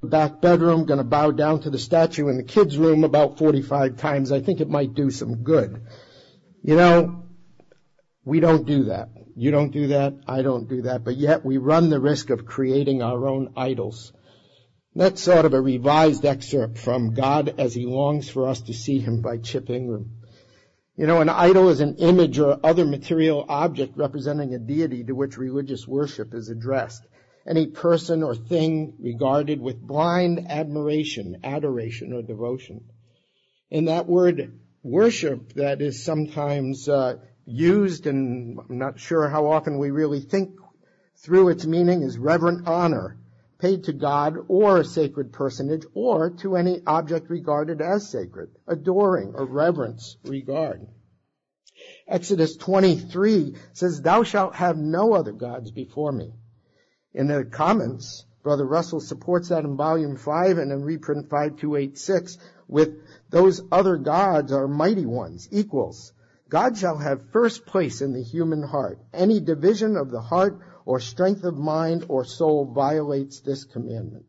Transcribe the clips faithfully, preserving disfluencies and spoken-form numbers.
back bedroom, going to bow down to the statue in the kids' room about forty-five times. I think it might do some good. You know, we don't do that. You don't do that. I don't do that. But yet we run the risk of creating our own idols. That's sort of a revised excerpt from God as He longs for us to see Him by Chip Ingram. You know, an idol is an image or other material object representing a deity to which religious worship is addressed. Any person or thing regarded with blind admiration, adoration, or devotion. And that word worship that is sometimes uh, used, and I'm not sure how often we really think through its meaning, is reverent honor paid to God or a sacred personage or to any object regarded as sacred, adoring or reverence regard. Exodus twenty-three says, "Thou shalt have no other gods before me." In the comments, Brother Russell supports that in volume five and in reprint five two eight six with those other gods are mighty ones, equals. God shall have first place in the human heart. Any division of the heart or strength of mind or soul violates this commandment.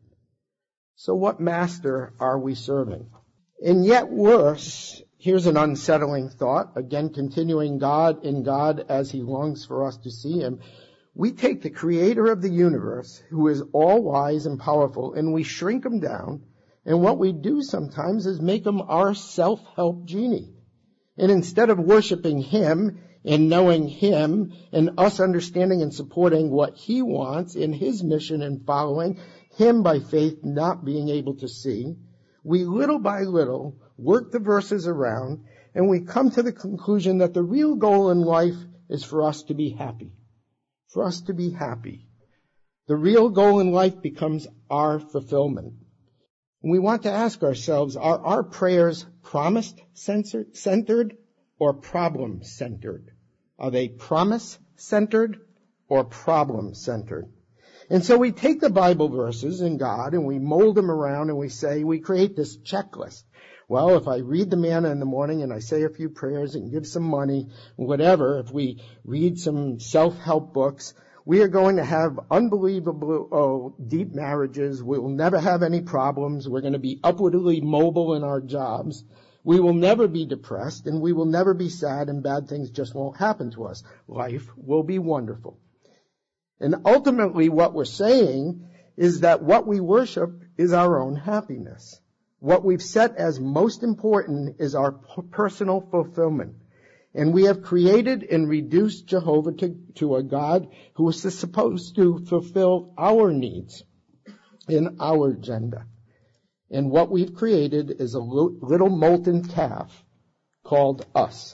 So what master are we serving? And yet worse, here's an unsettling thought, again continuing God in God as He longs for us to see Him. We take the creator of the universe, who is all wise and powerful, and we shrink Him down, and what we do sometimes is make Him our self-help genie. And instead of worshiping Him and knowing Him and us understanding and supporting what He wants in His mission and following Him by faith, not being able to see, we little by little work the verses around, and we come to the conclusion that the real goal in life is for us to be happy. For us to be happy. The real goal in life becomes our fulfillment. And we want to ask ourselves, are our prayers promise-centered or problem-centered? Are they promise-centered or problem-centered? And so we take the Bible verses in God and we mold them around and we say, we create this checklist. Well, if I read the manna in the morning and I say a few prayers and give some money, whatever, if we read some self-help books, we are going to have unbelievable oh, deep marriages. We will never have any problems. We're going to be upwardly mobile in our jobs. We will never be depressed, and we will never be sad, and bad things just won't happen to us. Life will be wonderful. And ultimately what we're saying is that what we worship is our own happiness. What we've set as most important is our personal fulfillment. And we have created and reduced Jehovah to, to a God who is supposed to fulfill our needs in our agenda. And what we've created is a little molten calf called us.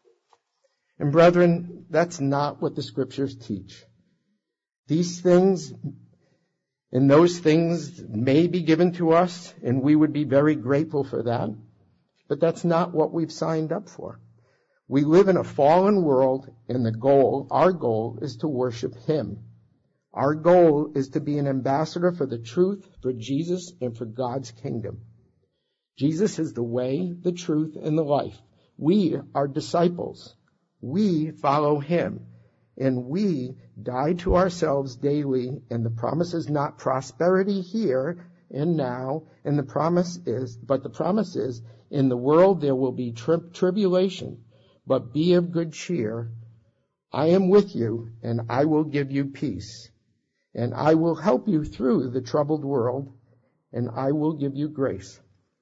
And brethren, that's not what the Scriptures teach. These things and those things may be given to us, and we would be very grateful for that. But that's not what we've signed up for. We live in a fallen world, and the goal, our goal, is to worship Him. Our goal is to be an ambassador for the truth, for Jesus, and for God's kingdom. Jesus is the way, the truth, and the life. We are disciples. We follow Him. And we die to ourselves daily, and the promise is not prosperity here and now, and the promise is, but the promise is, in the world there will be tri- tribulation, but be of good cheer. I am with you, and I will give you peace. And I will help you through the troubled world, and I will give you grace.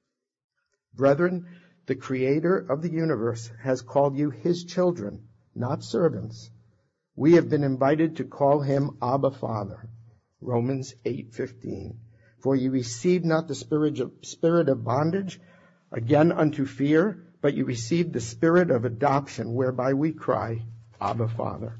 Brethren, the Creator of the universe has called you His children, not servants. We have been invited to call Him Abba Father. Romans eight fifteen. For you received not the spirit of, spirit of bondage, again unto fear, but you received the spirit of adoption, whereby we cry, Abba Father.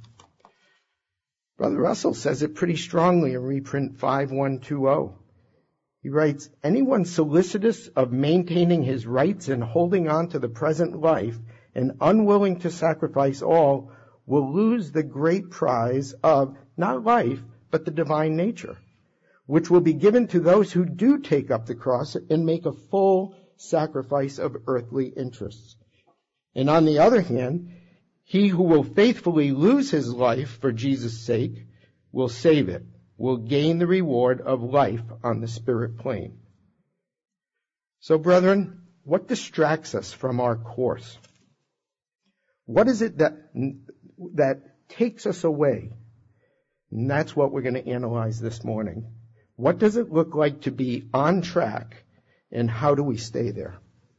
Brother Russell says it pretty strongly in reprint five one two zero. He writes, anyone solicitous of maintaining his rights and holding on to the present life and unwilling to sacrifice all will lose the great prize of not life, but the divine nature, which will be given to those who do take up the cross and make a full sacrifice of earthly interests. And on the other hand, he who will faithfully lose his life for Jesus' sake will save it, will gain the reward of life on the spirit plane. So, brethren, what distracts us from our course? What is it that, that takes us away? And that's what we're going to analyze this morning. What does it look like to be on track, and how do we stay there?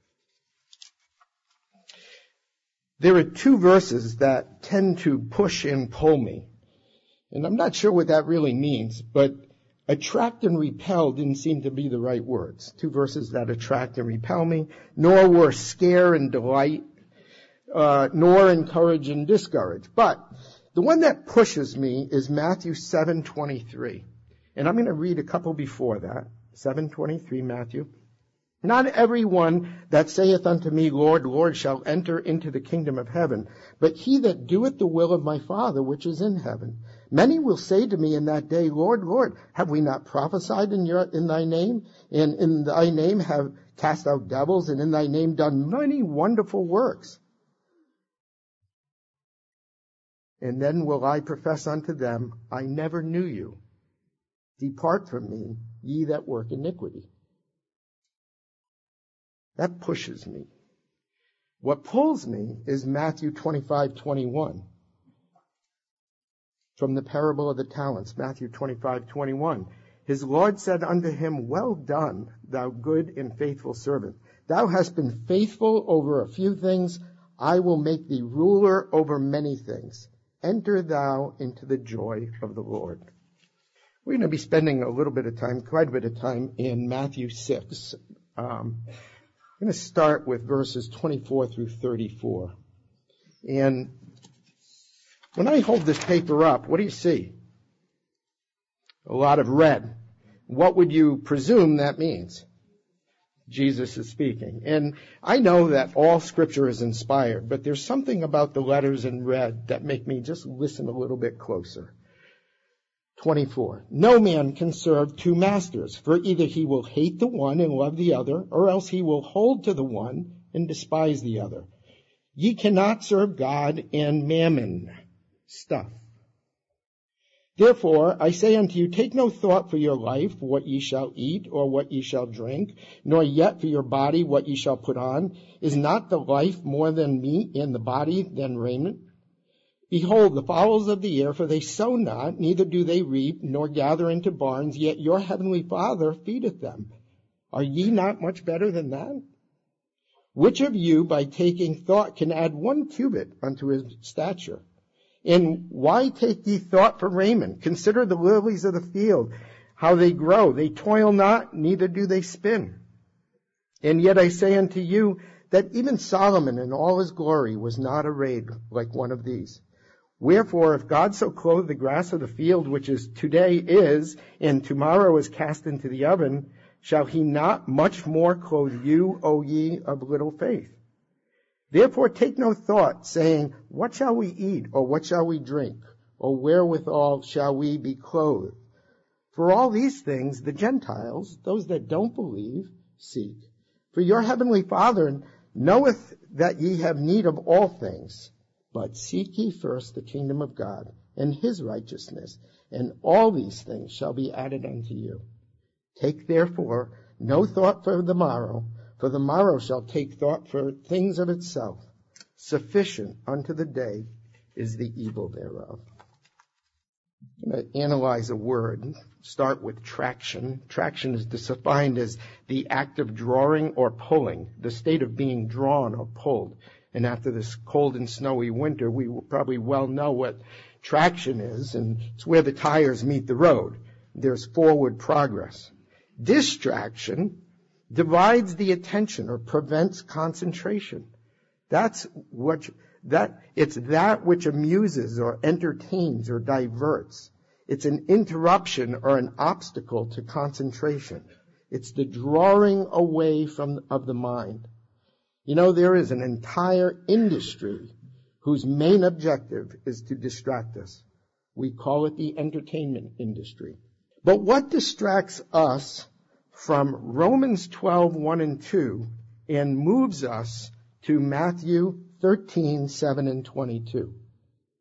There are two verses that tend to push and pull me. And I'm not sure what that really means, but attract and repel didn't seem to be the right words. Two verses that attract and repel me, nor were scare and delight, uh, nor encourage and discourage. But the one that pushes me is Matthew seven twenty-three. And I'm going to read a couple before that. seven twenty-three, Matthew. Not everyone that saith unto me, Lord, Lord, shall enter into the kingdom of heaven, but he that doeth the will of my Father which is in heaven. Many will say to me in that day, Lord, Lord, have we not prophesied in your in thy name? And in thy name have cast out devils, and in thy name done many wonderful works. And then will I profess unto them, I never knew you. Depart from me, ye that work iniquity. That pushes me. What pulls me is Matthew twenty-five twenty-one. From the parable of the talents, Matthew twenty-five twenty-one. His Lord said unto him, Well done, thou good and faithful servant. Thou hast been faithful over a few things. I will make thee ruler over many things. Enter thou into the joy of the Lord. We're going to be spending a little bit of time, quite a bit of time, in Matthew six. Um, I'm going to start with verses twenty-four through thirty-four. And when I hold this paper up, what do you see? A lot of red. What would you presume that means? Jesus is speaking. And I know that all Scripture is inspired, but there's something about the letters in red that make me just listen a little bit closer. twenty-four. No man can serve two masters, for either he will hate the one and love the other, or else he will hold to the one and despise the other. Ye cannot serve God and mammon, stuff. Therefore, I say unto you, take no thought for your life, what ye shall eat, or what ye shall drink, nor yet for your body, what ye shall put on. Is not the life more than meat, and the body than raiment? Behold, the fowls of the air, for they sow not, neither do they reap, nor gather into barns, yet your heavenly Father feedeth them. Are ye not much better than that? Which of you, by taking thought, can add one cubit unto his stature? And why take ye thought for raiment? Consider the lilies of the field, how they grow. They toil not, neither do they spin. And yet I say unto you, that even Solomon in all his glory was not arrayed like one of these. Wherefore, if God so clothe the grass of the field, which is today is, and tomorrow is cast into the oven, shall he not much more clothe you, O ye of little faith? Therefore take no thought, saying, What shall we eat, or what shall we drink, or wherewithal shall we be clothed? For all these things the Gentiles, those that don't believe, seek. For your heavenly Father knoweth that ye have need of all things. But seek ye first the kingdom of God and his righteousness, and all these things shall be added unto you. Take therefore no thought for the morrow, for the morrow shall take thought for things of itself. Sufficient unto the day is the evil thereof. I'm going to analyze a word. Start with traction. Traction is defined as the act of drawing or pulling, the state of being drawn or pulled. And after this cold and snowy winter, we probably well know what traction is, and it's where the tires meet the road. There's forward progress. Distraction divides the attention or prevents concentration. That's what that it's that which amuses or entertains or diverts. It's an interruption or an obstacle to concentration. It's the drawing away from of the mind. You know, there is an entire industry whose main objective is to distract us. We call it the entertainment industry. But what distracts us from Romans twelve, one and two and moves us to Matthew thirteen, seven and twenty-two?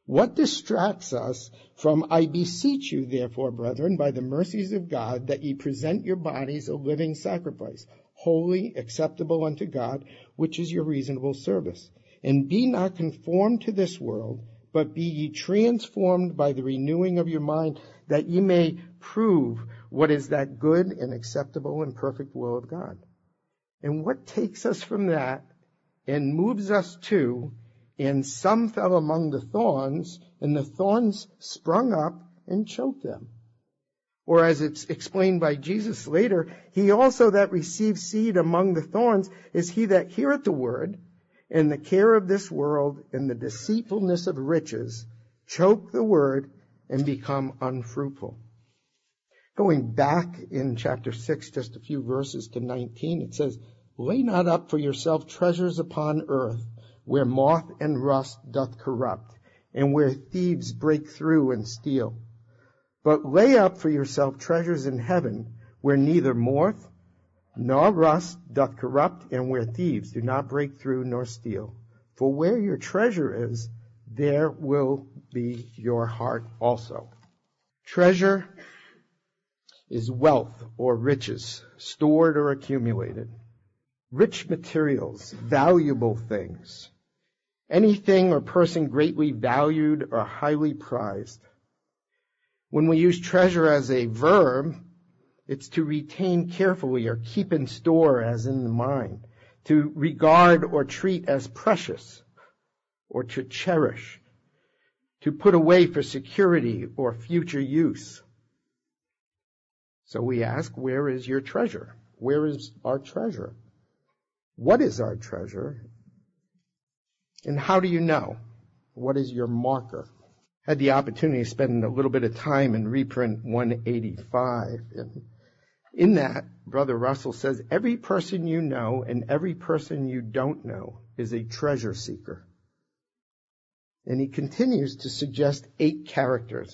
What distracts us from, I beseech you, therefore, brethren, by the mercies of God, that ye present your bodies a living sacrifice, holy, acceptable unto God, which is your reasonable service. And be not conformed to this world, but be ye transformed by the renewing of your mind, that ye may prove what is that good and acceptable and perfect will of God. And what takes us from that and moves us to, and some fell among the thorns, and the thorns sprung up and choked them. Or as it's explained by Jesus later, he also that receives seed among the thorns is he that heareth the word, and the care of this world and the deceitfulness of riches choke the word and become unfruitful. Going back in chapter six, just a few verses to nineteen, it says, lay not up for yourself treasures upon earth, where moth and rust doth corrupt, and where thieves break through and steal. But lay up for yourself treasures in heaven, where neither moth nor rust doth corrupt, and where thieves do not break through nor steal. For where your treasure is, there will be your heart also. Treasure is wealth or riches, stored or accumulated. Rich materials, valuable things. Anything or person greatly valued or highly prized. When we use treasure as a verb, it's to retain carefully or keep in store as in the mind, to regard or treat as precious or to cherish, to put away for security or future use. So we ask, where is your treasure? Where is our treasure? What is our treasure? And how do you know? What is your marker? I had the opportunity to spend a little bit of time in reprint one eighty-five. And in that, Brother Russell says, every person you know and every person you don't know is a treasure seeker. And he continues to suggest eight characters.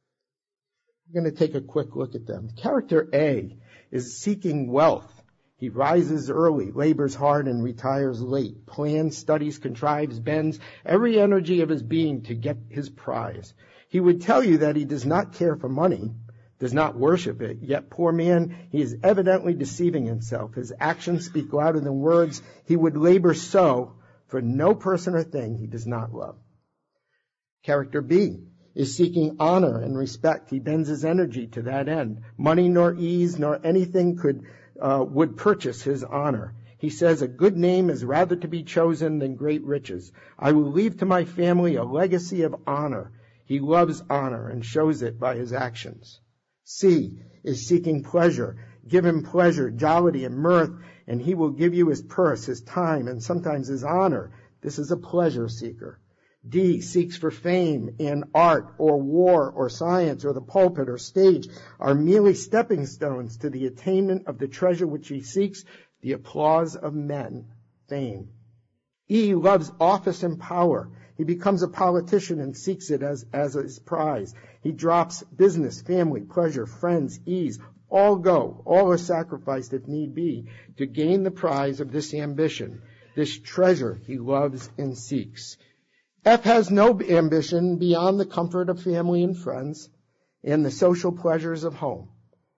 We're going to take a quick look at them. Character A is seeking wealth. He rises early, labors hard, and retires late. Plans, studies, contrives, bends every energy of his being to get his prize. He would tell you that he does not care for money, does not worship it, yet, poor man, he is evidently deceiving himself. His actions speak louder than words. He would labor so for no person or thing he does not love. Character B is seeking honor and respect. He bends his energy to that end. Money nor ease nor anything could uh, would purchase his honor. He says, a good name is rather to be chosen than great riches. I will leave to my family a legacy of honor. He loves honor and shows it by his actions. C is seeking pleasure. Give him pleasure, jollity, and mirth, and he will give you his purse, his time, and sometimes his honor. This is a pleasure seeker. D seeks for fame, and art or war or science or the pulpit or stage are merely stepping stones to the attainment of the treasure which he seeks, the applause of men, fame. E loves office and power. He becomes a politician and seeks it as, as his prize. He drops business, family, pleasure, friends, ease. All go, all are sacrificed if need be to gain the prize of this ambition, this treasure he loves and seeks. F has no ambition beyond the comfort of family and friends and the social pleasures of home.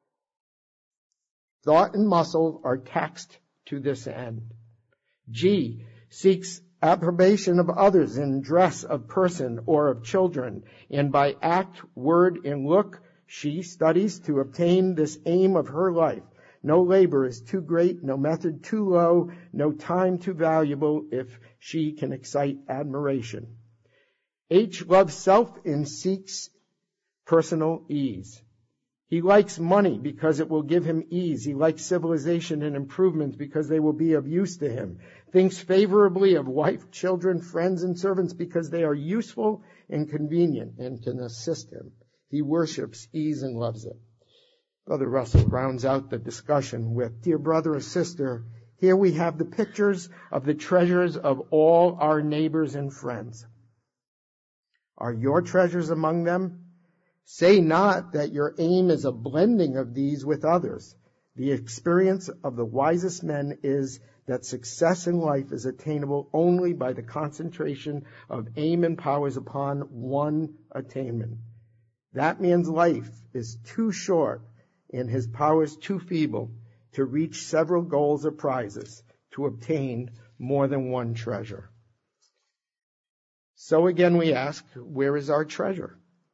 Thought and muscle are taxed to this end. G seeks approbation of others in dress of person or of children, and by act, word, and look, she studies to obtain this aim of her life. No labor is too great, no method too low, no time too valuable if she can excite admiration. H loves self and seeks personal ease. He likes money because it will give him ease. He likes civilization and improvements because they will be of use to him. Thinks favorably of wife, children, friends, and servants because they are useful and convenient and can assist him. He worships ease and loves it. Brother Russell rounds out the discussion with, dear brother or sister, here we have the pictures of the treasures of all our neighbors and friends. Are your treasures among them? Say not that your aim is a blending of these with others. The experience of the wisest men is that success in life is attainable only by the concentration of aim and powers upon one attainment. That man's life is too short and his powers too feeble to reach several goals or prizes, to obtain more than one treasure. So again we ask, where is our treasure?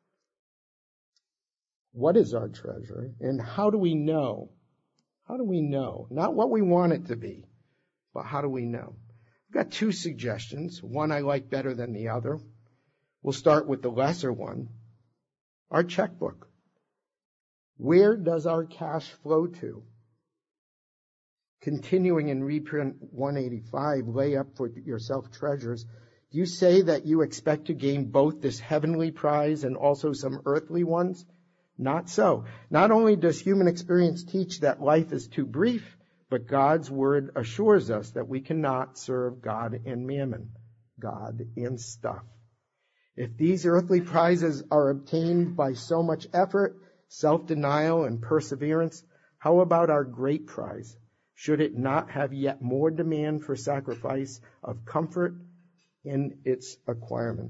What is our treasure? And how do we know? How do we know? Not what we want it to be, but how do we know? I've got two suggestions. One I like better than the other. We'll start with the lesser one. Our checkbook. Where does our cash flow to? Continuing in reprint one eighty-five, lay up for yourself treasures. Do you say that you expect to gain both this heavenly prize and also some earthly ones? Not so. Not only does human experience teach that life is too brief, but God's word assures us that we cannot serve God and mammon, God and stuff. If these earthly prizes are obtained by so much effort, self-denial, and perseverance, how about our great prize? Should it not have yet more demand for sacrifice of comfort in its acquirement?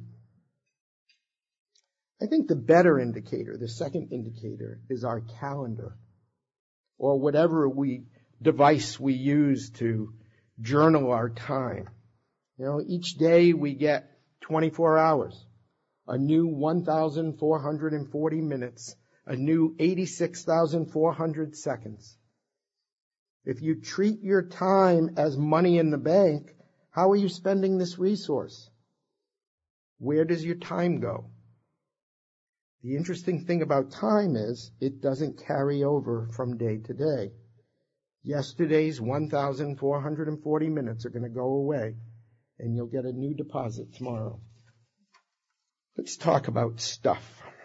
I think the better indicator, the second indicator, is our calendar, or whatever we device we use to journal our time. You know, each day we get twenty-four hours, a new one thousand four hundred forty minutes, a new eighty-six thousand four hundred seconds. If you treat your time as money in the bank, how are you spending this resource? Where does your time go? The interesting thing about time is it doesn't carry over from day to day. Yesterday's one thousand four hundred forty minutes are going to go away, and you'll get a new deposit tomorrow. Let's talk about stuff.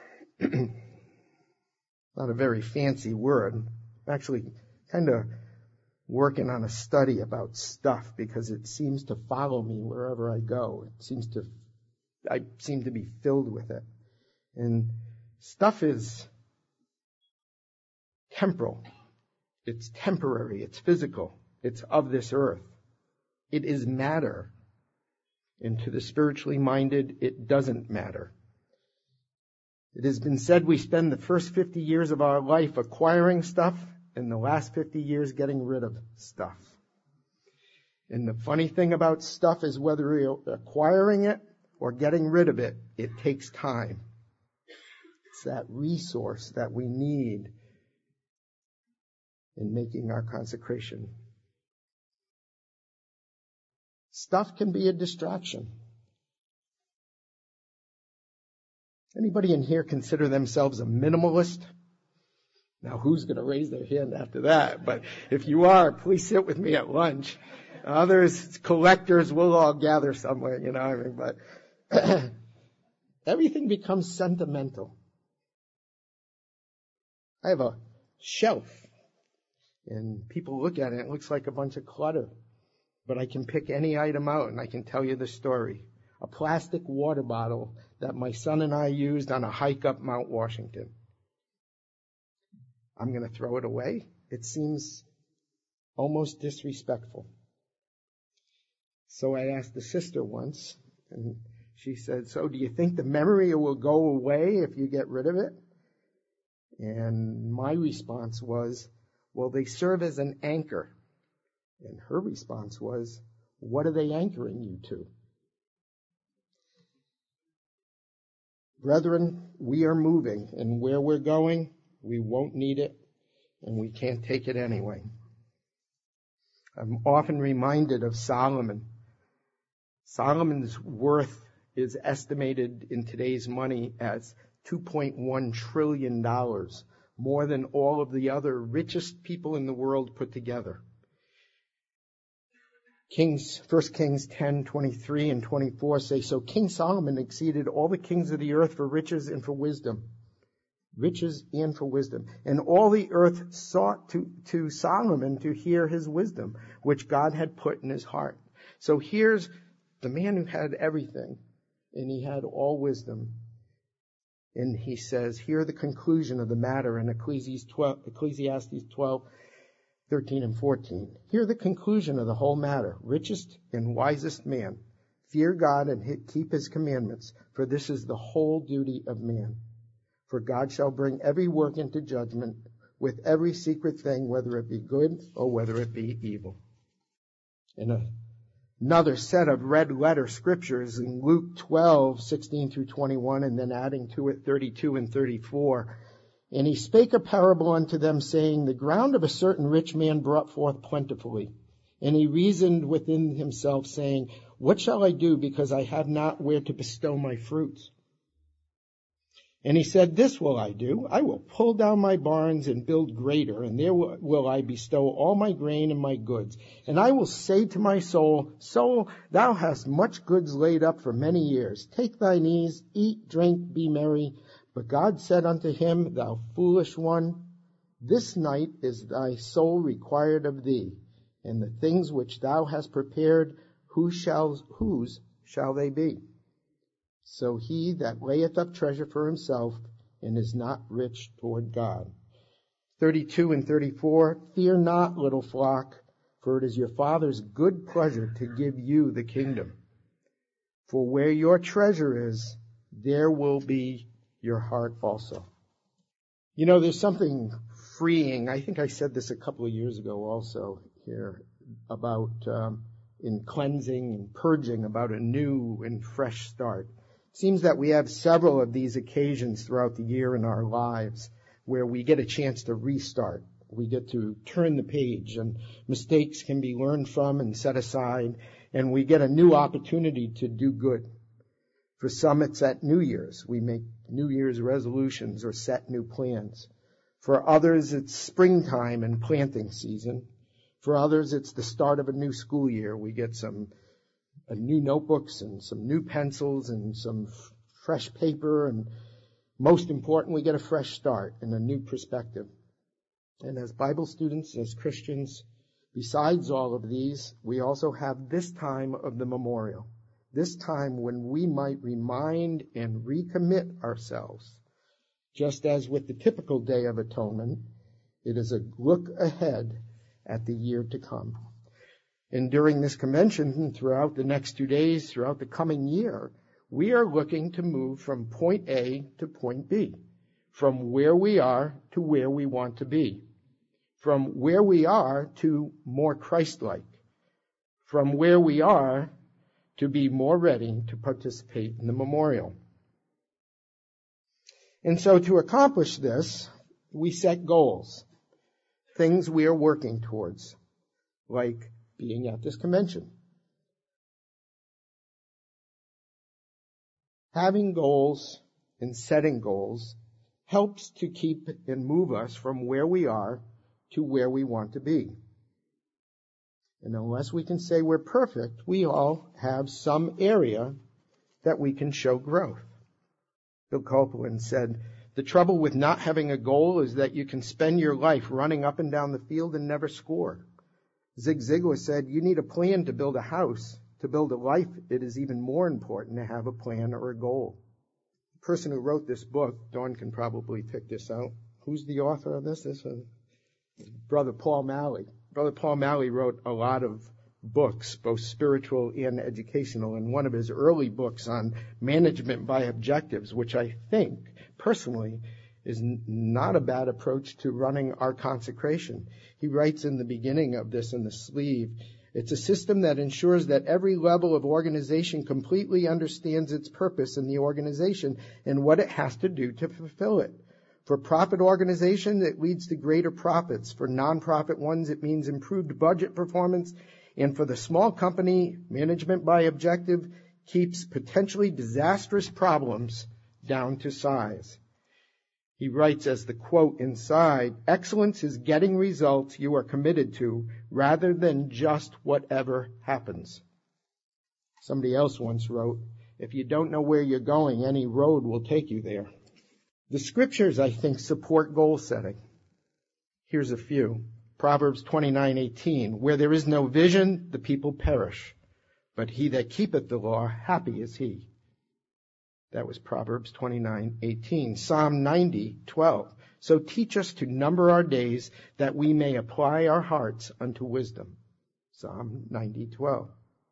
Not a very fancy word. I'm actually kind of working on a study about stuff because it seems to follow me wherever I go. It seems to, I seem to be filled with it. And stuff is temporal. It's temporary. It's physical. It's of this earth. It is matter. And to the spiritually minded, it doesn't matter. It has been said we spend the first fifty years of our life acquiring stuff and the last fifty years getting rid of stuff. And the funny thing about stuff is whether you're acquiring it or getting rid of it, it takes time. It's that resource that we need in making our consecration. Stuff can be a distraction. Anybody in here consider themselves a minimalist? Now, who's going to raise their hand after that? But if you are, please sit with me at lunch. Others, collectors, we'll all gather somewhere, you know what I mean? But everything becomes sentimental. I have a shelf, and people look at it, it looks like a bunch of clutter. But I can pick any item out, and I can tell you the story. A plastic water bottle that my son and I used on a hike up Mount Washington. I'm going to throw it away. It seems almost disrespectful. So I asked the sister once, and she said, so do you think the memory will go away if you get rid of it? And my response was, well, they serve as an anchor. And her response was, what are they anchoring you to? Brethren, we are moving, and where we're going, we won't need it, and we can't take it anyway. I'm often reminded of Solomon. Solomon's worth is estimated in today's money as two point one trillion dollars, more than all of the other richest people in the world put together. Kings, First Kings ten, twenty-three and twenty-four say, so King Solomon exceeded all the kings of the earth for riches and for wisdom. Riches and for wisdom. And all the earth sought to, to Solomon to hear his wisdom, which God had put in his heart. So here's the man who had everything, and he had all wisdom. And he says, hear the conclusion of the matter in Ecclesiastes twelve. thirteen and fourteen. Hear the conclusion of the whole matter. Richest and wisest man, fear God and keep his commandments, for this is the whole duty of man. For God shall bring every work into judgment with every secret thing, whether it be good or whether it be evil. In a, another set of red letter scriptures in Luke twelve, sixteen through twenty-one, and then adding to it thirty-two and thirty-four. And he spake a parable unto them, saying, the ground of a certain rich man brought forth plentifully. And he reasoned within himself, saying, what shall I do, because I have not where to bestow my fruits? And he said, this will I do. I will pull down my barns and build greater, and there will I bestow all my grain and my goods. And I will say to my soul, soul, thou hast much goods laid up for many years. Take thine ease, eat, drink, be merry. But God said unto him, thou foolish one, this night is thy soul required of thee, and the things which thou hast prepared, who shall, whose shall they be? So he that layeth up treasure for himself and is not rich toward God. thirty-two and thirty-four, fear not, little flock, for it is your Father's good pleasure to give you the kingdom. For where your treasure is, there will be your heart also. You know, there's something freeing. I think I said this a couple of years ago also here about um, in cleansing and purging, about a new and fresh start. It seems that we have several of these occasions throughout the year in our lives where we get a chance to restart. We get to turn the page, and mistakes can be learned from and set aside, and we get a new opportunity to do good. For some, it's at New Year's. We make New Year's resolutions or set new plans. For others, it's springtime and planting season. For others, it's the start of a new school year. We get some uh, new notebooks and some new pencils and some f- fresh paper. And most important, we get a fresh start and a new perspective. And as Bible students, as Christians, besides all of these, we also have this time of the memorial. This time when we might remind and recommit ourselves. Just as with the typical Day of Atonement, it is a look ahead at the year to come. And during this convention, throughout the next two days, throughout the coming year, we are looking to move from point A to point B, from where we are to where we want to be, from where we are to more Christ-like, from where we are to be more ready to participate in the memorial. And so to accomplish this, we set goals, things we are working towards, like being at this convention. Having goals and setting goals helps to keep and move us from where we are to where we want to be. And unless we can say we're perfect, we all have some area that we can show growth. Bill Copeland said, the trouble with not having a goal is that you can spend your life running up and down the field and never score. Zig Ziglar said, you need a plan to build a house. To build a life, it is even more important to have a plan or a goal. The person who wrote this book, Dawn can probably pick this out. Who's the author of this? This is Brother Paul Malley. Brother Paul Malley wrote a lot of books, both spiritual and educational, and one of his early books on management by objectives, which I think, personally, is n- not a bad approach to running our consecration. He writes in the beginning of this in the sleeve, it's a system that ensures that every level of organization completely understands its purpose in the organization and what it has to do to fulfill it. For profit organization, it leads to greater profits. For nonprofit ones, it means improved budget performance. And for the small company, management by objective keeps potentially disastrous problems down to size. He writes as the quote inside, excellence is getting results you are committed to rather than just whatever happens. Somebody else once wrote, if you don't know where you're going, any road will take you there. The scriptures, I think, support goal setting. Here's a few. Proverbs twenty-nine eighteen, where there is no vision, the people perish. But he that keepeth the law, happy is he. That was Proverbs twenty-nine eighteen. Psalm ninety twelve. So teach us to number our days, that we may apply our hearts unto wisdom. Psalm ninety twelve.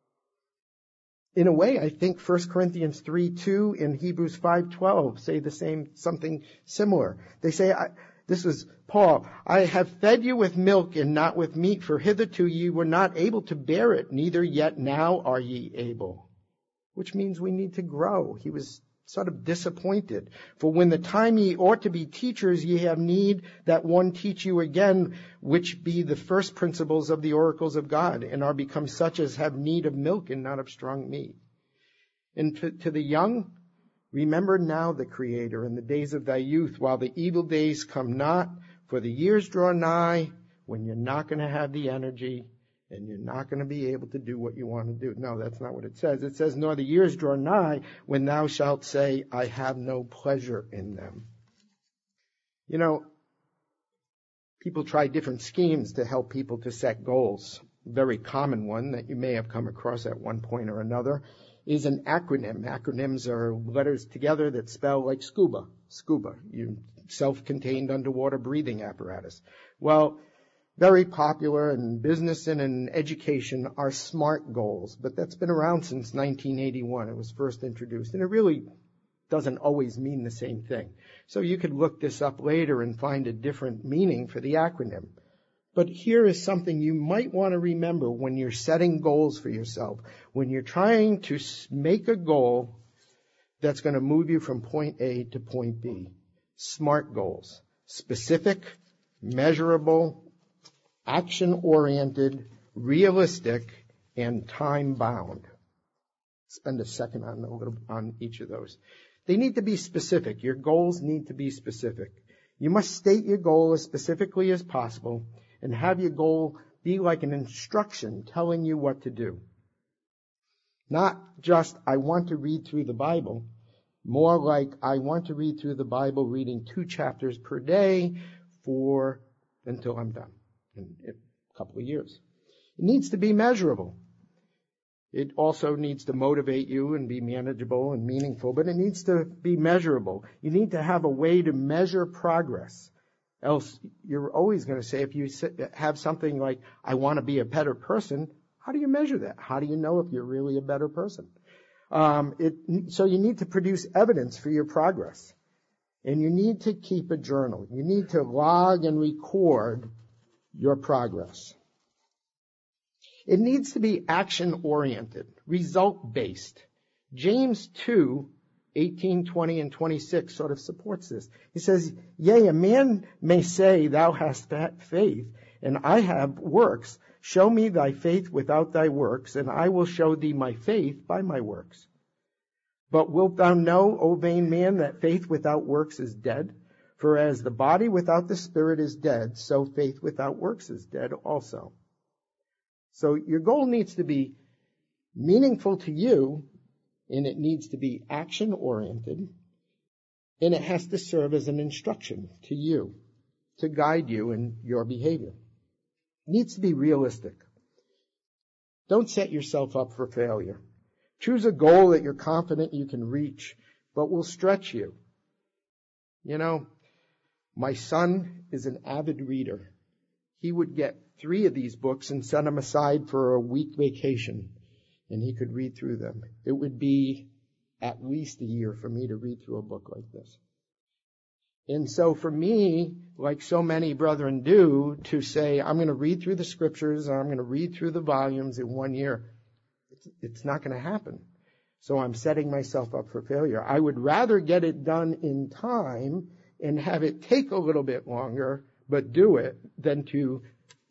In a way, I think First Corinthians three two and Hebrews five twelve say the same, something similar. They say, I, this is Paul, I have fed you with milk and not with meat, for hitherto ye were not able to bear it, neither yet now are ye able. Which means we need to grow. He was sort of disappointed. For when the time ye ought to be teachers, ye have need that one teach you again, which be the first principles of the oracles of God, and are become such as have need of milk and not of strong meat. And to, to the young, remember now the Creator in the days of thy youth, while the evil days come not, for the years draw nigh, when you're not going to have the energy, and you're not going to be able to do what you want to do. No, that's not what it says. It says, nor the years draw nigh, when thou shalt say, I have no pleasure in them. You know, people try different schemes to help people to set goals. A very common one that you may have come across at one point or another is an acronym. Acronyms are letters together that spell like scuba. Scuba, you self-contained underwater breathing apparatus. Well, very popular in business and in education are SMART goals, but that's been around since nineteen eighty-one. It was first introduced, and it really doesn't always mean the same thing. So you could look this up later and find a different meaning for the acronym. But here is something you might want to remember when you're setting goals for yourself, when you're trying to make a goal that's going to move you from point A to point B. SMART goals: specific, measurable, action-oriented, realistic, and time-bound. Spend a second on, a little, on each of those. They need to be specific. Your goals need to be specific. You must state your goal as specifically as possible and have your goal be like an instruction telling you what to do. Not just, I want to read through the Bible. More like, I want to read through the Bible reading two chapters per day for until I'm done. In a couple of years. It needs to be measurable. It also needs to motivate you and be manageable and meaningful, but it needs to be measurable. You need to have a way to measure progress. Else, you're always going to say, if you have something like, I want to be a better person, how do you measure that? How do you know if you're really a better person? Um, it, so you need to produce evidence for your progress. And you need to keep a journal. You need to log and record your progress. It needs to be action-oriented, result-based. James two, eighteen, twenty, and twenty-six sort of supports this. He says, yea, a man may say, thou hast faith, and I have works. Show me thy faith without thy works, and I will show thee my faith by my works. But wilt thou know, O vain man, that faith without works is dead? For as the body without the spirit is dead, so faith without works is dead also. So your goal needs to be meaningful to you, and it needs to be action-oriented, and it has to serve as an instruction to you, to guide you in your behavior. It needs to be realistic. Don't set yourself up for failure. Choose a goal that you're confident you can reach, but will stretch you. You know, my son is an avid reader. He would get three of these books and set them aside for a week vacation, and he could read through them. It would be at least a year for me to read through a book like this. And so for me, like so many brethren do, to say, I'm going to read through the scriptures, and I'm going to read through the volumes in one year, it's, it's not going to happen. So I'm setting myself up for failure. I would rather get it done in time and have it take a little bit longer, but do it, than to,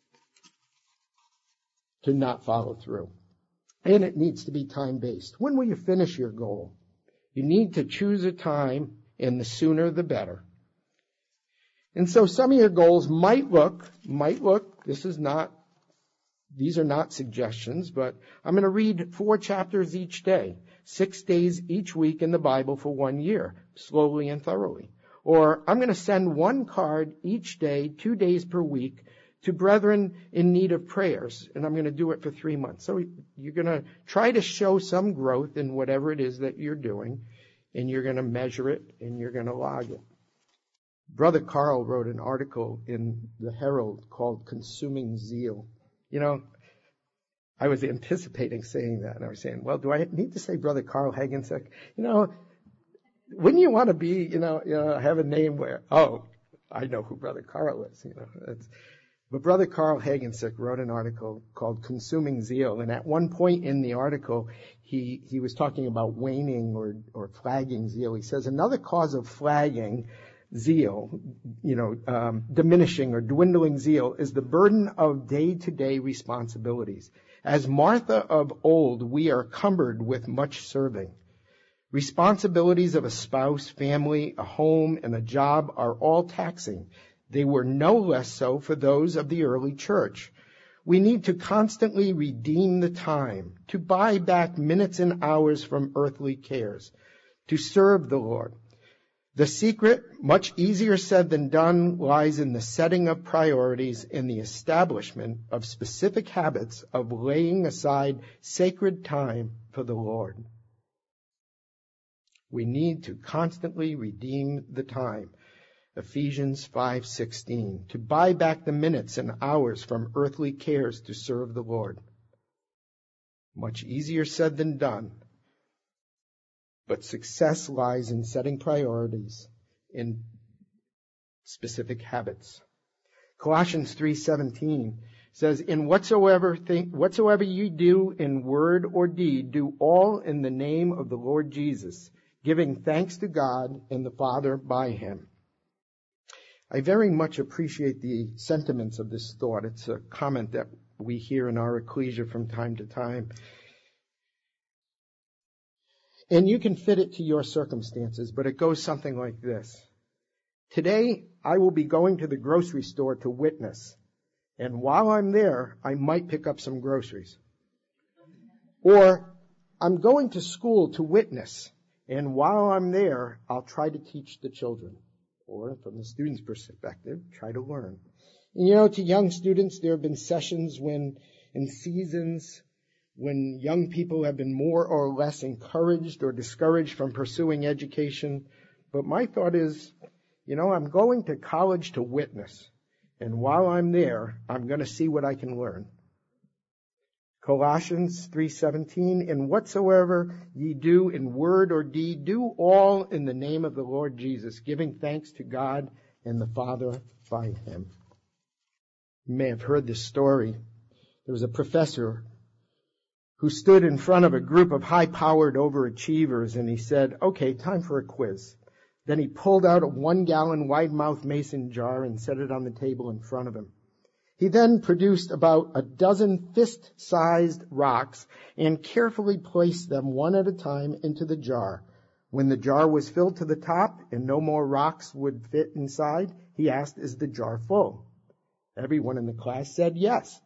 to not follow through. And it needs to be time-based. When will you finish your goal? You need to choose a time, and the sooner the better. And so some of your goals might look, might look, this is not, these are not suggestions, but I'm going to read four chapters each day, six days each week in the Bible for one year, slowly and thoroughly. Or I'm going to send one card each day, two days per week, to brethren in need of prayers, and I'm going to do it for three months. So you're going to try to show some growth in whatever it is that you're doing, and you're going to measure it, and you're going to log it. Brother Carl wrote an article in the Herald called Consuming Zeal. You know, I was anticipating saying that, and I was saying, well, do I need to say Brother Carl Hagensick? You know, wouldn't you want to be, you know, you know, have a name where, oh, I know who Brother Carl is, you know. That's, but Brother Carl Hagensick wrote an article called Consuming Zeal, and at one point in the article, he, he was talking about waning or, or flagging zeal. He says another cause of flagging zeal, you know, um, diminishing or dwindling zeal is the burden of day-to-day responsibilities. As Martha of old, we are cumbered with much serving. Responsibilities of a spouse, family, a home, and a job are all taxing. They were no less so for those of the early church. We need to constantly redeem the time, to buy back minutes and hours from earthly cares, to serve the Lord. The secret, much easier said than done, lies in the setting of priorities and the establishment of specific habits of laying aside sacred time for the Lord. We need to constantly redeem the time. Ephesians five sixteen, to buy back the minutes and hours from earthly cares to serve the Lord. Much easier said than done. But success lies in setting priorities in specific habits. Colossians three seventeen says, in whatsoever thing, whatsoever you do in word or deed, do all in the name of the Lord Jesus, giving thanks to God and the Father by him. I very much appreciate the sentiments of this thought. It's a comment that we hear in our ecclesia from time to time. And you can fit it to your circumstances, but it goes something like this. Today, I will be going to the grocery store to witness. And while I'm there, I might pick up some groceries. Or, I'm going to school to witness. And while I'm there, I'll try to teach the children. Or, from the student's perspective, try to learn. And you know, to young students, there have been sessions when, in seasons, when young people have been more or less encouraged or discouraged from pursuing education. But my thought is, you know, I'm going to college to witness. And while I'm there, I'm going to see what I can learn. Colossians three seventeen, and whatsoever ye do in word or deed, do all in the name of the Lord Jesus, giving thanks to God and the Father by him. You may have heard this story. There was a professor who stood in front of a group of high-powered overachievers, and he said, okay, time for a quiz. Then he pulled out a one-gallon wide-mouthed mason jar and set it on the table in front of him. He then produced about a dozen fist-sized rocks and carefully placed them one at a time into the jar. When the jar was filled to the top and no more rocks would fit inside, he asked, is the jar full? Everyone in the class said yes.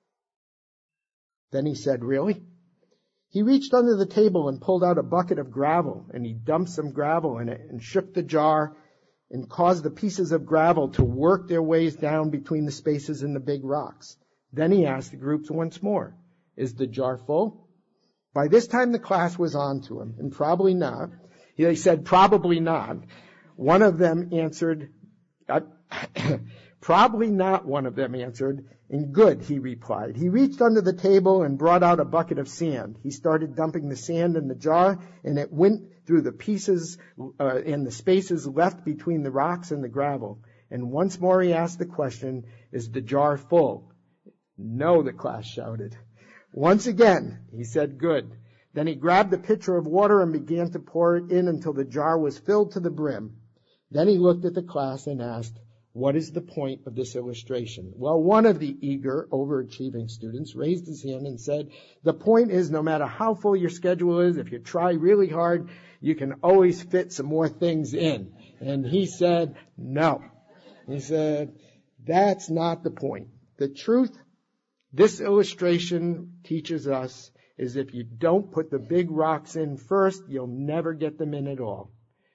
Then he said, really? He reached under the table and pulled out a bucket of gravel, and he dumped some gravel in it and shook the jar and caused the pieces of gravel to work their ways down between the spaces in the big rocks. Then he asked the groups once more, is the jar full? By this time the class was on to him, and probably not. They said, probably not. One of them answered, uh, probably not, one of them answered, and good, he replied. He reached under the table and brought out a bucket of sand. He started dumping the sand in the jar, and it went through the pieces uh, and the spaces left between the rocks and the gravel. And once more he asked the question, is the jar full? No, the class shouted. Once again, he said, good. Then he grabbed a pitcher of water and began to pour it in until the jar was filled to the brim. Then he looked at the class and asked, what is the point of this illustration? Well, one of the eager, overachieving students raised his hand and said, the point is no matter how full your schedule is, if you try really hard, you can always fit some more things in. And he said, no. He said, that's not the point. The truth this illustration teaches us is if you don't put the big rocks in first, you'll never get them in at all.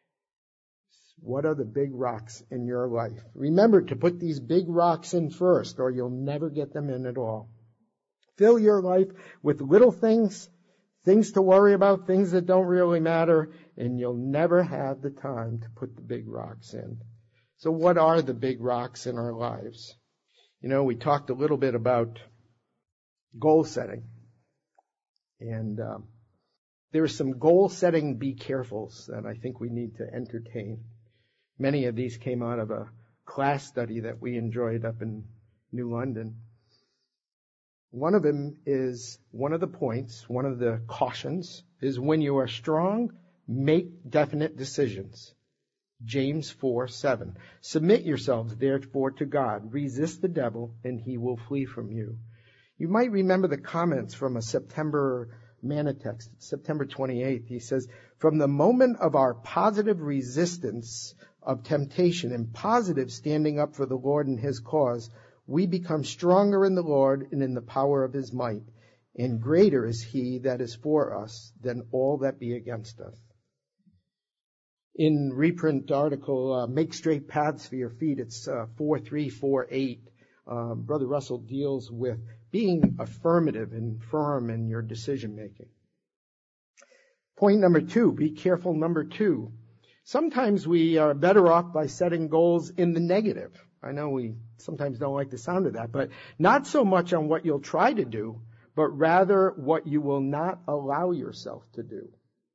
What are the big rocks in your life? Remember to put these big rocks in first, or you'll never get them in at all. Fill your life with little things, things to worry about, things that don't really matter, and you'll never have the time to put the big rocks in. So what are the big rocks in our lives? You know, we talked a little bit about goal setting. And um, there are some goal-setting be carefuls that I think we need to entertain. Many of these came out of a class study that we enjoyed up in New London. One of them is, one of the points, one of the cautions, is when you are strong, make definite decisions. James four seven. Submit yourselves, therefore, to God. Resist the devil, and he will flee from you. You might remember the comments from a September Manna text, September twenty-eighth. He says, from the moment of our positive resistance of temptation and positive standing up for the Lord and his cause, we become stronger in the Lord and in the power of his might. And greater is he that is for us than all that be against us. In reprint article, uh, Make Straight Paths for Your Feet, it's uh, four three four eight. Uh, Brother Russell deals with being affirmative and firm in your decision making. Point number two, be careful number two. Sometimes we are better off by setting goals in the negative. I know we sometimes don't like the sound of that, but not so much on what you'll try to do, but rather what you will not allow yourself to do.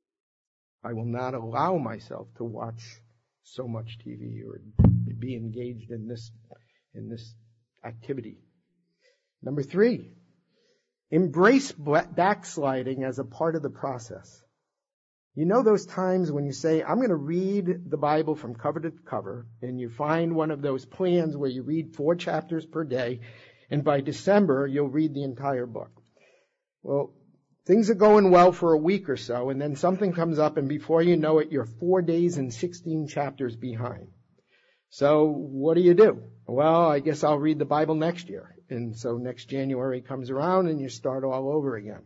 I will not allow myself to watch so much T V or be engaged in this, in this activity. Number three, embrace backsliding as a part of the process. You know those times when you say, I'm going to read the Bible from cover to cover, and you find one of those plans where you read four chapters per day, and by December you'll read the entire book. Well, things are going well for a week or so, and then something comes up, and before you know it, you're four days and sixteen chapters behind. So what do you do? Well, I guess I'll read the Bible next year. And so next January comes around and you start all over again.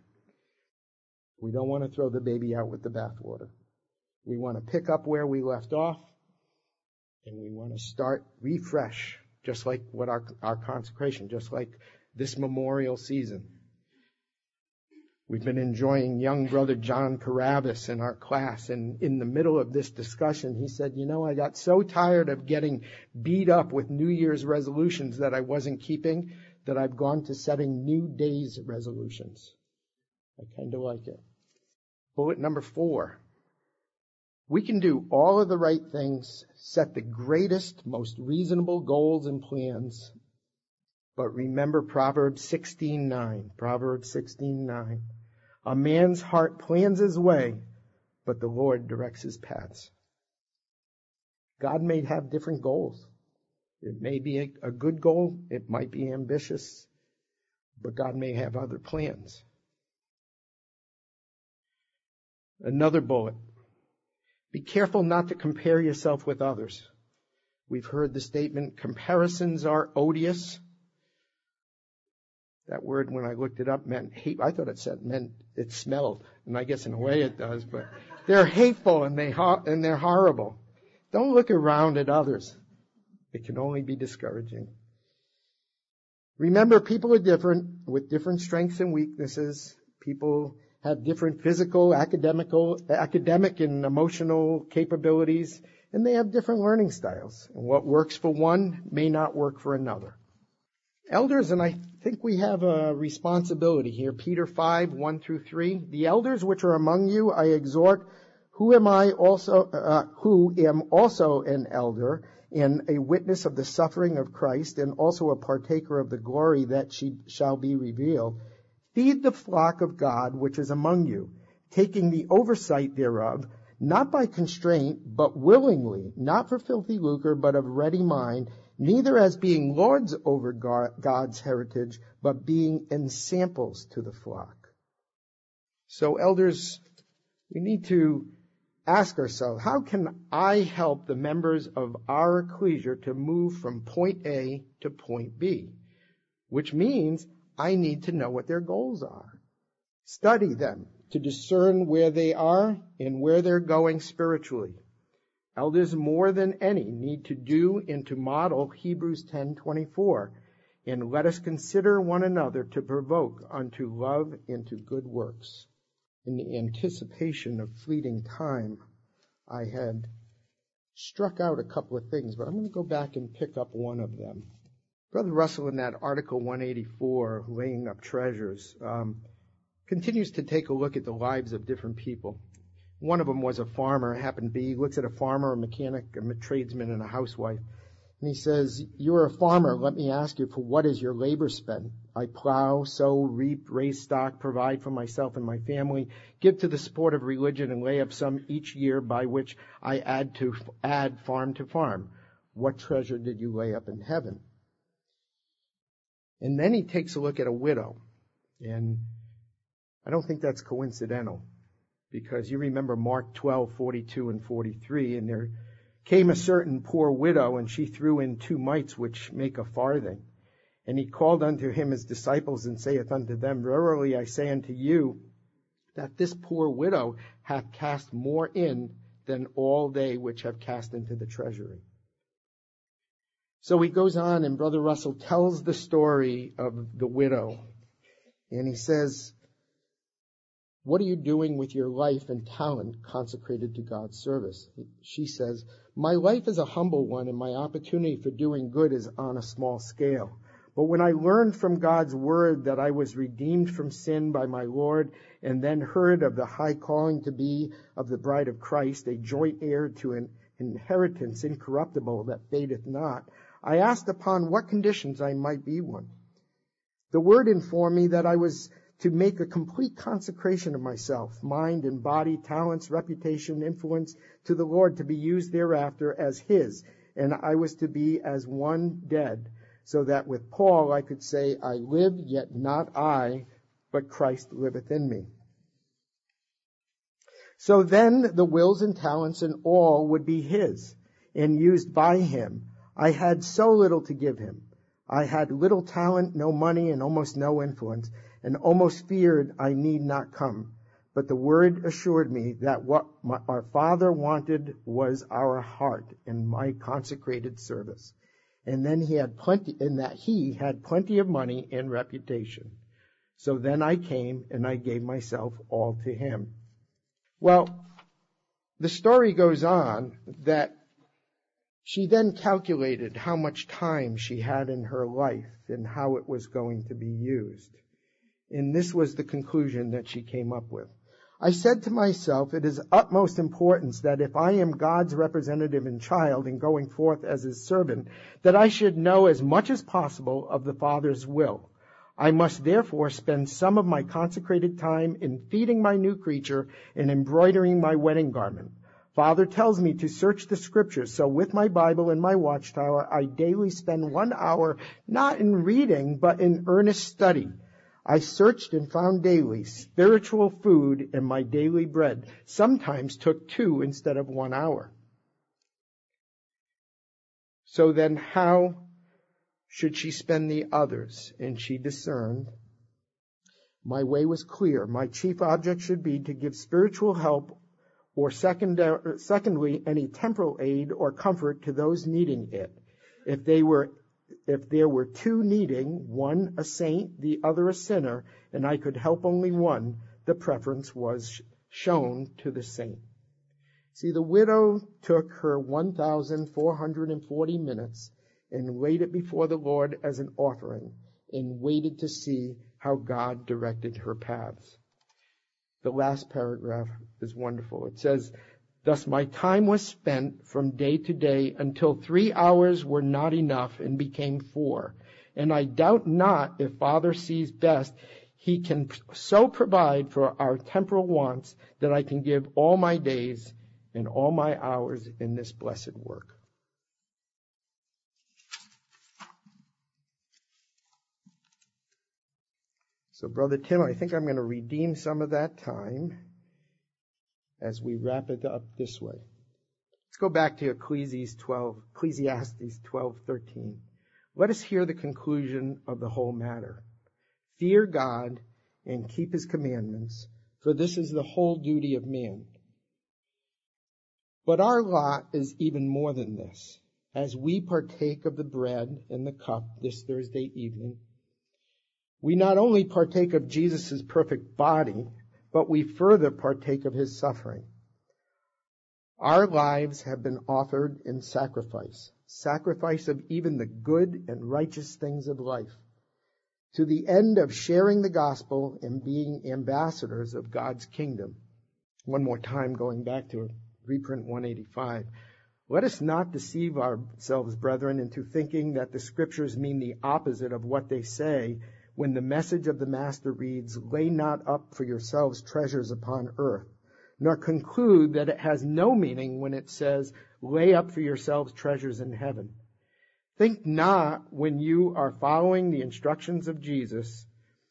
We don't want to throw the baby out with the bathwater. We want to pick up where we left off, and we want to start refresh, just like what our, our consecration, just like this memorial season. We've been enjoying young brother John Carabas in our class, and in the middle of this discussion, he said, you know, I got so tired of getting beat up with New Year's resolutions that I wasn't keeping, that I've gone to setting new days resolutions. I kind of like it. Bullet number four. We can do all of the right things, set the greatest, most reasonable goals and plans, but remember Proverbs sixteen nine. Proverbs sixteen nine. A man's heart plans his way, but the Lord directs his paths. God may have different goals. It may be a, a good goal. It might be ambitious, but God may have other plans. Another bullet. Be careful not to compare yourself with others. We've heard the statement, comparisons are odious. That word, when I looked it up, meant hate. I thought it said meant it smelled, and I guess in a way it does. But they're hateful and they and they're horrible. Don't look around at others. It can only be discouraging. Remember, people are different with different strengths and weaknesses. People have different physical, academical, academic, and emotional capabilities, and they have different learning styles. And what works for one may not work for another. Elders, and I think we have a responsibility here. Peter five, one through three. The elders which are among you, I exhort, who am I also, uh, who am also an elder and a witness of the suffering of Christ, and also a partaker of the glory that she shall be revealed. Feed the flock of God which is among you, taking the oversight thereof, not by constraint, but willingly, not for filthy lucre, but of ready mind, neither as being lords over God's heritage, but being ensamples to the flock. So, elders, we need to ask ourselves, how can I help the members of our ecclesia to move from point A to point B? Which means I need to know what their goals are. Study them to discern where they are and where they're going spiritually. Elders, more than any, need to do and to model Hebrews ten twenty-four. And let us consider one another to provoke unto love and to good works. In the anticipation of fleeting time, I had struck out a couple of things, but I'm going to go back and pick up one of them. Brother Russell, in that Article one eighty-four, Laying Up Treasures, um, continues to take a look at the lives of different people. One of them was a farmer, happened to be, he looks at a farmer, a mechanic, a tradesman, and a housewife. And he says, "You're a farmer. Let me ask you, for what is your labor spent? I plow, sow, reap, raise stock, provide for myself and my family, give to the support of religion, and lay up some each year by which I add to add farm to farm. What treasure did you lay up in heaven?" And then he takes a look at a widow. And I don't think that's coincidental, because you remember Mark twelve, forty-two and forty-three, and there came a certain poor widow, and she threw in two mites, which make a farthing. And he called unto him his disciples, and saith unto them, Verily I say unto you, that this poor widow hath cast more in than all they which have cast into the treasury. So he goes on, and Brother Russell tells the story of the widow. And he says, what are you doing with your life and talent consecrated to God's service? She says, my life is a humble one, and my opportunity for doing good is on a small scale. But when I learned from God's word that I was redeemed from sin by my Lord, and then heard of the high calling to be of the bride of Christ, a joint heir to an inheritance incorruptible that fadeth not, I asked upon what conditions I might be one. The word informed me that I was to make a complete consecration of myself, mind and body, talents, reputation, influence to the Lord, to be used thereafter as his, and I was to be as one dead, so that with Paul I could say, I live, yet not I, but Christ liveth in me. So then the wills and talents and all would be his, and used by him. I had so little to give him. I had little talent, no money, and almost no influence, and almost feared I need not come. But the word assured me that what my, our Father wanted was our heart and my consecrated service. And then he had plenty, and that he had plenty of money and reputation. So then I came and I gave myself all to him. Well, the story goes on that she then calculated how much time she had in her life and how it was going to be used. And this was the conclusion that she came up with. I said to myself, it is utmost importance that if I am God's representative and child and going forth as his servant, that I should know as much as possible of the Father's will. I must therefore spend some of my consecrated time in feeding my new creature and embroidering my wedding garment. Father tells me to search the scriptures, so with my Bible and my watchtower, I daily spend one hour not in reading, but in earnest study. I searched and found daily spiritual food, and my daily bread sometimes took two instead of one hour. So then how should she spend the others? And she discerned. My way was clear. My chief object should be to give spiritual help, or secondary, secondly, any temporal aid or comfort to those needing it. If they were If there were two needing, one a saint, the other a sinner, and I could help only one, the preference was shown to the saint. See, the widow took her one thousand four hundred forty minutes and laid it before the Lord as an offering and waited to see how God directed her paths. The last paragraph is wonderful. It says, thus my time was spent from day to day until three hours were not enough and became four. And I doubt not if Father sees best, he can so provide for our temporal wants that I can give all my days and all my hours in this blessed work. So, Brother Tim, I think I'm going to redeem some of that time as we wrap it up this way. Let's go back to Ecclesiastes twelve, Ecclesiastes twelve thirteen. Let us hear the conclusion of the whole matter. Fear God and keep his commandments, for this is the whole duty of man. But our lot is even more than this. As we partake of the bread and the cup this Thursday evening, we not only partake of Jesus' perfect body, but we further partake of his suffering. Our lives have been offered in sacrifice, sacrifice of even the good and righteous things of life, to the end of sharing the gospel and being ambassadors of God's kingdom. One more time, going back to reprint one eighty-five. Let us not deceive ourselves, brethren, into thinking that the scriptures mean the opposite of what they say when the message of the Master reads, "Lay not up for yourselves treasures upon earth," nor conclude that it has no meaning when it says, "Lay up for yourselves treasures in heaven." Think not when you are following the instructions of Jesus,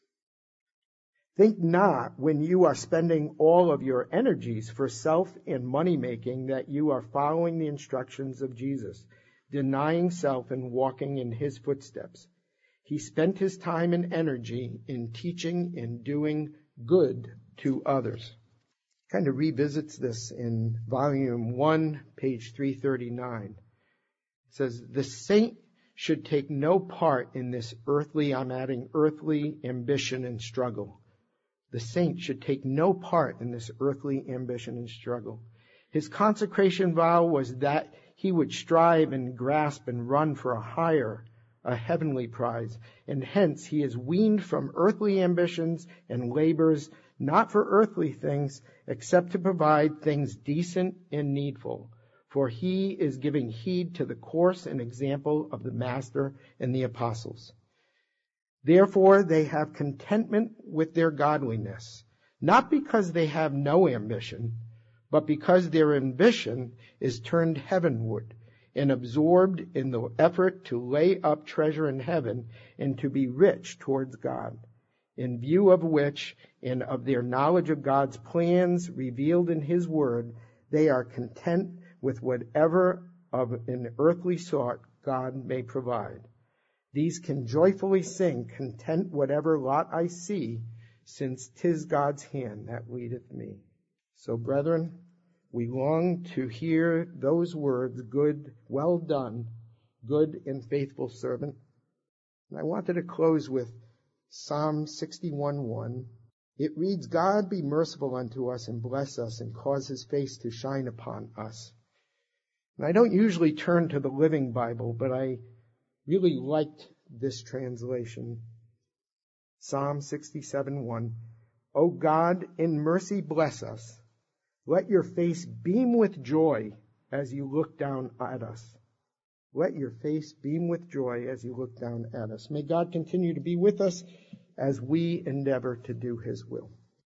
think not when you are spending all of your energies for self and money making that you are following the instructions of Jesus, denying self and walking in his footsteps. He spent his time and energy in teaching and doing good to others. Kind of revisits this in volume one, page three thirty-nine. It says, the saint should take no part in this earthly, I'm adding earthly ambition and struggle. The saint should take no part in this earthly ambition and struggle. His consecration vow was that he would strive and grasp and run for a higher, a heavenly prize, and hence he is weaned from earthly ambitions and labors, not for earthly things, except to provide things decent and needful. For he is giving heed to the course and example of the Master and the apostles. Therefore they have contentment with their godliness, not because they have no ambition, but because their ambition is turned heavenward and absorbed in the effort to lay up treasure in heaven and to be rich towards God, in view of which and of their knowledge of God's plans revealed in his word, they are content with whatever of an earthly sort God may provide. These can joyfully sing, content whatever lot I see, since 'tis God's hand that leadeth me. So, brethren, we long to hear those words, good, well done, good and faithful servant. And I wanted to close with Psalm sixty-one one. It reads, God be merciful unto us and bless us and cause his face to shine upon us. And I don't usually turn to the Living Bible, but I really liked this translation. Psalm sixty-seven one. O God, in mercy bless us. Let your face beam with joy as you look down at us. Let your face beam with joy as you look down at us. May God continue to be with us as we endeavor to do his will.